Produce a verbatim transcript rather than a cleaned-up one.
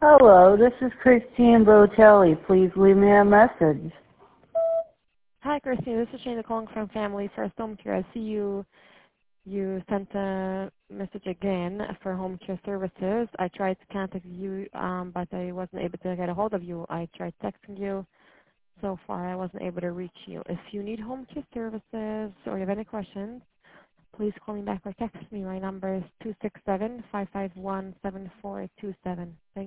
Hello, this is Christine Botelli. Please leave me a message. Hi, Christine. This is Shana calling from Family First Home Care. I see you you sent a message again for home care services. I tried to contact you, um, but I wasn't able to get a hold of you. I tried texting you. So far, I wasn't able to reach you. If you need home care services or you have any questions, please call me back or text me. My number is two six seven, five five one, seven four two seven. Thank